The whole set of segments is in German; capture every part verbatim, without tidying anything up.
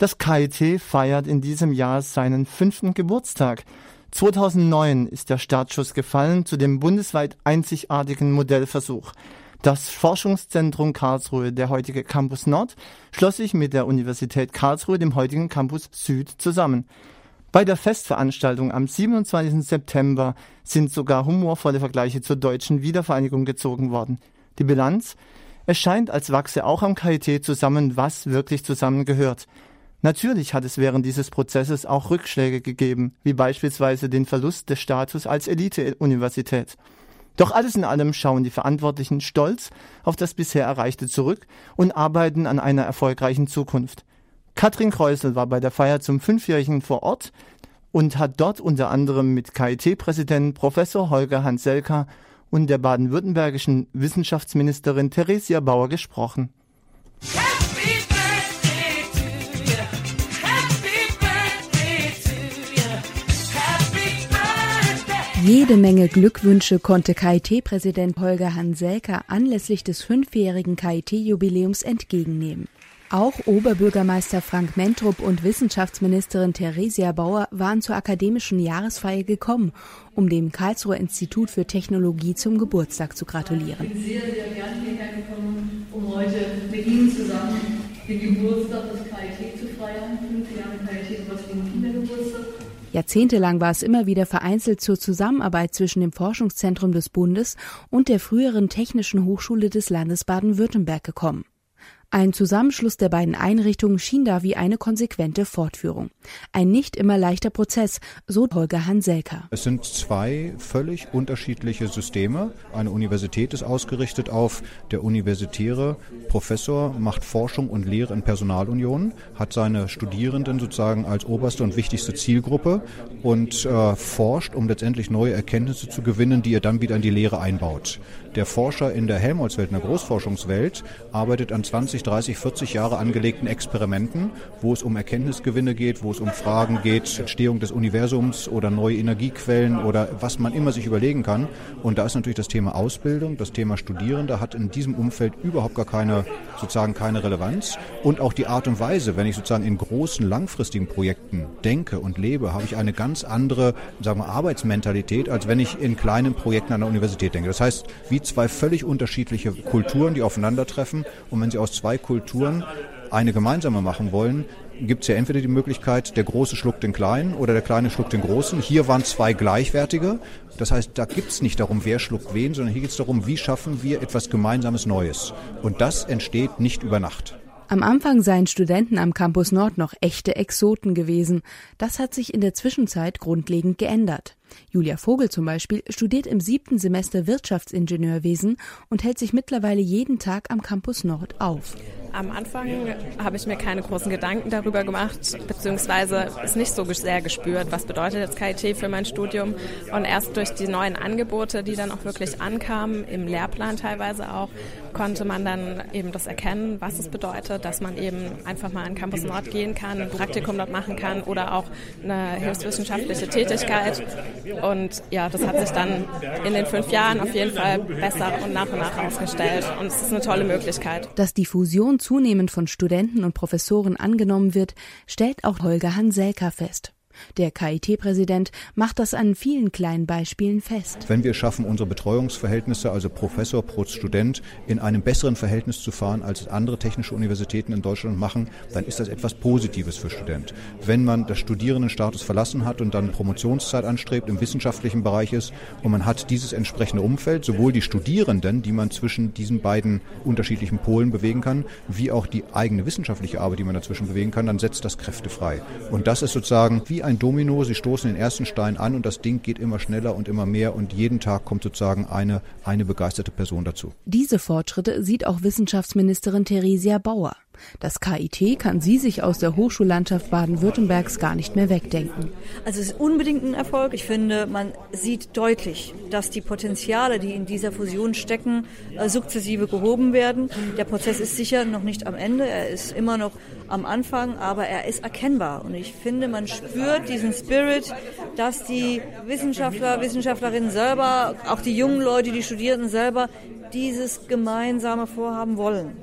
Das K I T feiert in diesem Jahr seinen fünften Geburtstag. zweitausendneun ist der Startschuss gefallen zu dem bundesweit einzigartigen Modellversuch. Das Forschungszentrum Karlsruhe, der heutige Campus Nord, schloss sich mit der Universität Karlsruhe, dem heutigen Campus Süd, zusammen. Bei der Festveranstaltung am siebenundzwanzigsten September sind sogar humorvolle Vergleiche zur deutschen Wiedervereinigung gezogen worden. Die Bilanz? Es scheint, als wachse auch am K I T zusammen, was wirklich zusammengehört. Natürlich hat es während dieses Prozesses auch Rückschläge gegeben, wie beispielsweise den Verlust des Status als Elite-Universität. Doch alles in allem schauen die Verantwortlichen stolz auf das bisher Erreichte zurück und arbeiten an einer erfolgreichen Zukunft. Katrin Kreusel war bei der Feier zum Fünfjährigen vor Ort und hat dort unter anderem mit K I T-Präsident Professor Holger Hanselka und der baden-württembergischen Wissenschaftsministerin Theresia Bauer gesprochen. Jede Menge Glückwünsche konnte K I T-Präsident Holger Hanselka anlässlich des fünfjährigen K I T-Jubiläums entgegennehmen. Auch Oberbürgermeister Frank Mentrup und Wissenschaftsministerin Theresia Bauer waren zur akademischen Jahresfeier gekommen, um dem Karlsruher Institut für Technologie zum Geburtstag zu gratulieren. Ich bin sehr, sehr gerne hierher gekommen, um heute mit Ihnen zusammen den Geburtstag des K I T zu feiern. Fünf Jahre K I T, was für ein Kindergeburtstag. Jahrzehntelang war es immer wieder vereinzelt zur Zusammenarbeit zwischen dem Forschungszentrum des Bundes und der früheren Technischen Hochschule des Landes Baden-Württemberg gekommen. Ein Zusammenschluss der beiden Einrichtungen schien da wie eine konsequente Fortführung. Ein nicht immer leichter Prozess, so Holger Hanselka. Es sind zwei völlig unterschiedliche Systeme. Eine Universität ist ausgerichtet auf der universitäre Professor, macht Forschung und Lehre in Personalunionen, hat seine Studierenden sozusagen als oberste und wichtigste Zielgruppe und äh, forscht, um letztendlich neue Erkenntnisse zu gewinnen, die er dann wieder in die Lehre einbaut. Der Forscher in der Helmholtz-Welt, in der Großforschungswelt, arbeitet an zwanzig, dreißig, vierzig Jahre angelegten Experimenten, wo es um Erkenntnisgewinne geht, wo es um Fragen geht, Entstehung des Universums oder neue Energiequellen oder was man immer sich überlegen kann. Und da ist natürlich das Thema Ausbildung, das Thema Studierende hat in diesem Umfeld überhaupt gar keine, sozusagen keine Relevanz. Und auch die Art und Weise, wenn ich sozusagen in großen, langfristigen Projekten denke und lebe, habe ich eine ganz andere, sagen wir, Arbeitsmentalität, als wenn ich in kleinen Projekten an der Universität denke. Das heißt, wie zwei völlig unterschiedliche Kulturen, die aufeinandertreffen. Und wenn Sie aus zwei Kulturen eine gemeinsame machen wollen, gibt es ja entweder die Möglichkeit, der Große schluckt den Kleinen oder der Kleine schluckt den Großen. Hier waren zwei gleichwertige. Das heißt, da gibt es nicht darum, wer schluckt wen, sondern hier geht es darum, wie schaffen wir etwas Gemeinsames Neues. Und das entsteht nicht über Nacht. Am Anfang seien Studenten am Campus Nord noch echte Exoten gewesen. Das hat sich in der Zwischenzeit grundlegend geändert. Julia Vogel zum Beispiel studiert im siebten Semester Wirtschaftsingenieurwesen und hält sich mittlerweile jeden Tag am Campus Nord auf. Am Anfang habe ich mir keine großen Gedanken darüber gemacht, beziehungsweise es nicht so sehr gespürt, was bedeutet jetzt K I T für mein Studium. Und erst durch die neuen Angebote, die dann auch wirklich ankamen, im Lehrplan teilweise auch, konnte man dann eben das erkennen, was es bedeutet, dass man eben einfach mal an Campus Nord gehen kann, ein Praktikum dort machen kann oder auch eine hilfswissenschaftliche Tätigkeit. Und ja, das hat sich dann in den fünf Jahren auf jeden Fall besser und nach und nach aufgestellt. Und es ist eine tolle Möglichkeit. Dass die Fusion zunehmend von Studenten und Professoren angenommen wird, stellt auch Holger Hanselka fest. Der K I T-Präsident macht das an vielen kleinen Beispielen fest. Wenn wir es schaffen, unsere Betreuungsverhältnisse, also Professor pro Student, in einem besseren Verhältnis zu fahren, als andere technische Universitäten in Deutschland machen, dann ist das etwas Positives für Student. Wenn man das Studierendenstatus verlassen hat und dann Promotionszeit anstrebt, im wissenschaftlichen Bereich ist und man hat dieses entsprechende Umfeld, sowohl die Studierenden, die man zwischen diesen beiden unterschiedlichen Polen bewegen kann, wie auch die eigene wissenschaftliche Arbeit, die man dazwischen bewegen kann, dann setzt das Kräfte frei. Und das ist sozusagen wie ein Domino, sie stoßen den ersten Stein an und das Ding geht immer schneller und immer mehr und jeden Tag kommt sozusagen eine, eine begeisterte Person dazu. Diese Fortschritte sieht auch Wissenschaftsministerin Theresia Bauer. Das K I T kann sie sich aus der Hochschullandschaft Baden-Württembergs gar nicht mehr wegdenken. Also es ist unbedingt ein Erfolg. Ich finde, man sieht deutlich, dass die Potenziale, die in dieser Fusion stecken, sukzessive gehoben werden. Der Prozess ist sicher noch nicht am Ende, er ist immer noch am Anfang, aber er ist erkennbar. Und ich finde, man spürt diesen Spirit, dass die Wissenschaftler, Wissenschaftlerinnen selber, auch die jungen Leute, die Studierenden selber, dieses gemeinsame Vorhaben wollen.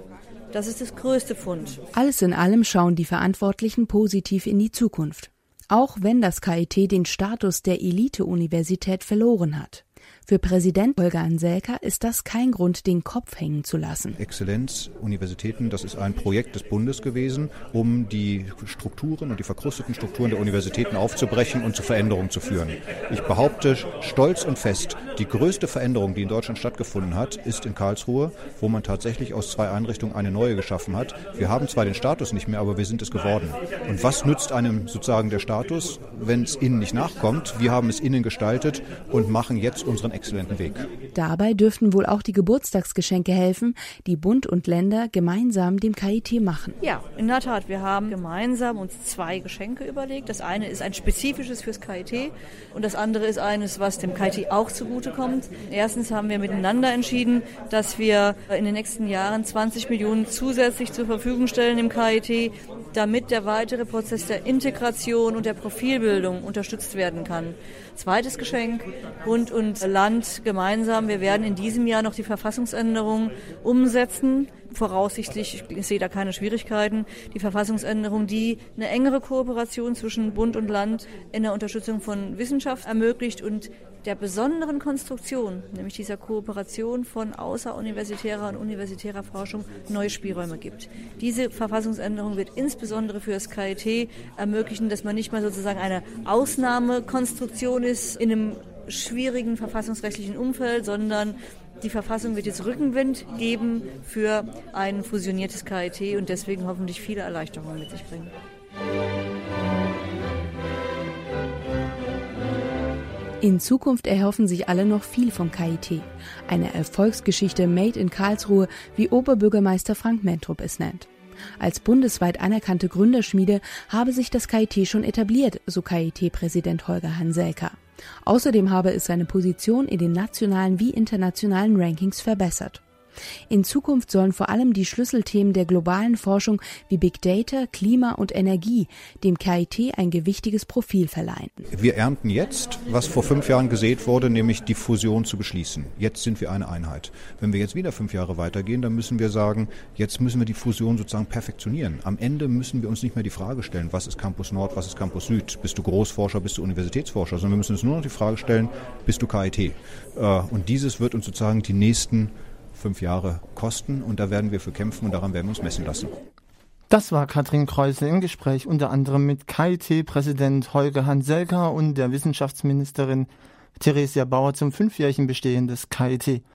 Das ist das größte Pfund. Alles in allem schauen die Verantwortlichen positiv in die Zukunft. Auch wenn das K I T den Status der Elite-Universität verloren hat. Für Präsident Holger Hanselka ist das kein Grund, den Kopf hängen zu lassen. Exzellenz, Universitäten, das ist ein Projekt des Bundes gewesen, um die Strukturen und die verkrusteten Strukturen der Universitäten aufzubrechen und zu Veränderungen zu führen. Ich behaupte stolz und fest, die größte Veränderung, die in Deutschland stattgefunden hat, ist in Karlsruhe, wo man tatsächlich aus zwei Einrichtungen eine neue geschaffen hat. Wir haben zwar den Status nicht mehr, aber wir sind es geworden. Und was nützt einem sozusagen der Status, wenn es innen nicht nachkommt? Wir haben es innen gestaltet und machen jetzt unseren exzellenten Weg. Dabei dürften wohl auch die Geburtstagsgeschenke helfen, die Bund und Länder gemeinsam dem K I T machen. Ja, in der Tat. Wir haben gemeinsam uns zwei Geschenke überlegt. Das eine ist ein spezifisches fürs K I T und das andere ist eines, was dem K I T auch zugutekommt. Erstens haben wir miteinander entschieden, dass wir in den nächsten Jahren zwanzig Millionen zusätzlich zur Verfügung stellen im K I T, damit der weitere Prozess der Integration und der Profilbildung unterstützt werden kann. Zweites Geschenk, Bund und Land gemeinsam. Wir werden in diesem Jahr noch die Verfassungsänderung umsetzen. Voraussichtlich, ich sehe da keine Schwierigkeiten, die Verfassungsänderung, die eine engere Kooperation zwischen Bund und Land in der Unterstützung von Wissenschaft ermöglicht und der besonderen Konstruktion, nämlich dieser Kooperation von außeruniversitärer und universitärer Forschung, neue Spielräume gibt. Diese Verfassungsänderung wird insbesondere für das K I T ermöglichen, dass man nicht mal sozusagen eine Ausnahmekonstruktion ist in einem schwierigen verfassungsrechtlichen Umfeld, sondern die Verfassung wird jetzt Rückenwind geben für ein fusioniertes K I T und deswegen hoffentlich viele Erleichterungen mit sich bringen. In Zukunft erhoffen sich alle noch viel vom K I T. Eine Erfolgsgeschichte made in Karlsruhe, wie Oberbürgermeister Frank Mentrup es nennt. Als bundesweit anerkannte Gründerschmiede habe sich das K I T schon etabliert, so K I T-Präsident Holger Hanselka. Außerdem habe es seine Position in den nationalen wie internationalen Rankings verbessert. In Zukunft sollen vor allem die Schlüsselthemen der globalen Forschung wie Big Data, Klima und Energie dem K I T ein gewichtiges Profil verleihen. Wir ernten jetzt, was vor fünf Jahren gesät wurde, nämlich die Fusion zu beschließen. Jetzt sind wir eine Einheit. Wenn wir jetzt wieder fünf Jahre weitergehen, dann müssen wir sagen, jetzt müssen wir die Fusion sozusagen perfektionieren. Am Ende müssen wir uns nicht mehr die Frage stellen, was ist Campus Nord, was ist Campus Süd? Bist du Großforscher, bist du Universitätsforscher? Sondern wir müssen uns nur noch die Frage stellen, bist du K I T? Und dieses wird uns sozusagen die nächsten fünf Jahre kosten und da werden wir für kämpfen und daran werden wir uns messen lassen. Das war Katrin Kreusel im Gespräch unter anderem mit K I T-Präsident Holger Hanselka und der Wissenschaftsministerin Theresia Bauer zum fünfjährigen Bestehen des K I T.